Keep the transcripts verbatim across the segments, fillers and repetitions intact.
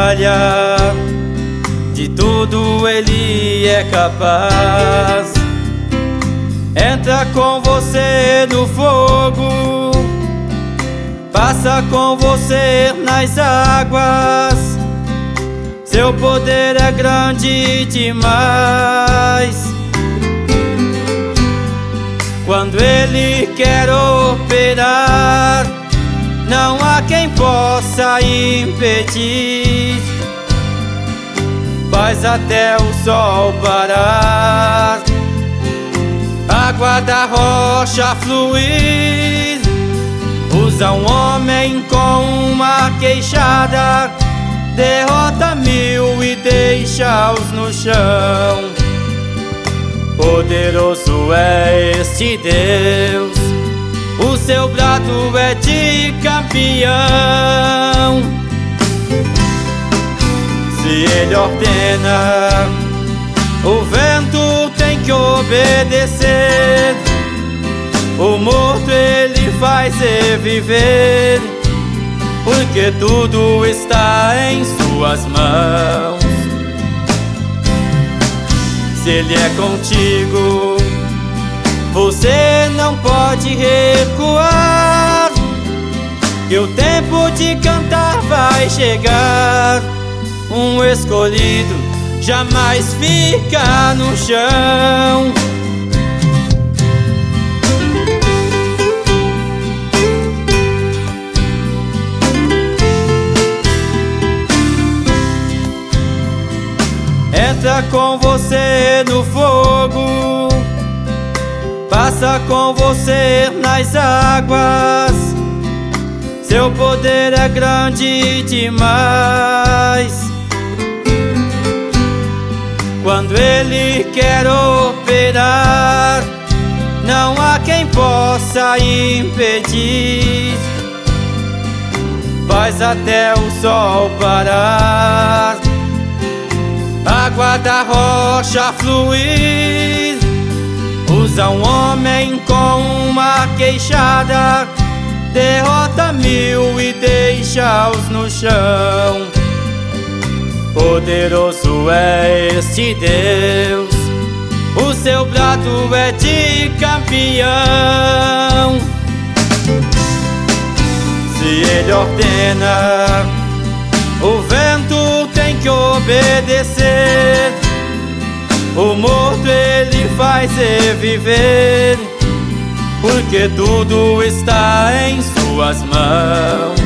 falha, de tudo Ele é capaz. Entra com você no fogo, passa com você nas águas. Seu poder é grande demais. Quando Ele quer operar, não há quem possa impedir. Faz até o sol parar, água da rocha fluir. Usa um homem com uma queixada, derrota mil e deixa-os no chão. Poderoso é este Deus, o seu brado é de campeão. Se Ele ordena, o vento tem que obedecer. O morto Ele faz reviver, porque tudo está em suas mãos. Se Ele é contigo, você não pode recuar, que o tempo de cantar vai chegar. Um escolhido jamais fica no chão. Entra com você no fogo, passa com você nas águas. Seu poder é grande demais. Quando Ele quer operar, não há quem possa impedir. Faz até o sol parar, água da rocha fluir. Usa um homem com uma queixada, derrota mil e deixa-os no chão. Poderoso é este Deus, o seu brado é de campeão. Se Ele ordena, o vento tem que obedecer. O morto Ele faz reviver, porque tudo está em suas mãos.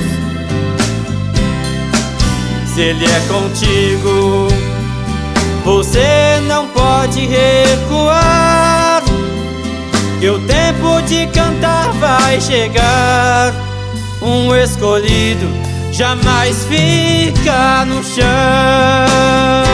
Se Ele é contigo, você não pode recuar, que o tempo de cantar vai chegar. Um escolhido jamais fica no chão.